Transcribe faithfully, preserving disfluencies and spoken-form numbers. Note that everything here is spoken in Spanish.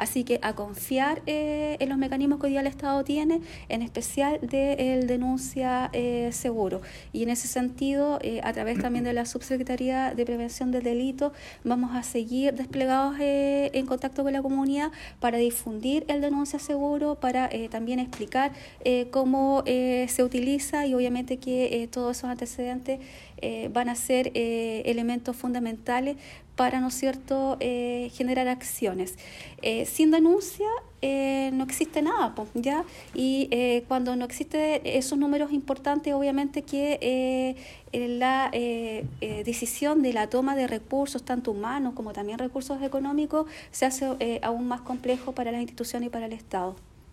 Así que a confiar eh, en los mecanismos que hoy día el Estado tiene, en especial del denuncia eh, seguro. Y en ese sentido, eh, a través también de la Subsecretaría de Prevención del Delito, vamos a seguir desplegados eh, en contacto con la comunidad para difundir el denuncia seguro, para eh, también explicar eh, cómo eh, se utiliza y obviamente que eh, todos esos antecedentes eh, van a ser eh, elementos fundamentales para, ¿no es cierto?, eh, generar acciones. Eh, sin denuncia eh, no existe nada, pues, ¿ya? Y eh, cuando no existen esos números importantes, obviamente que eh, la eh, eh, decisión de la toma de recursos, tanto humanos como también recursos económicos, se hace eh, aún más complejo para las instituciones y para el Estado.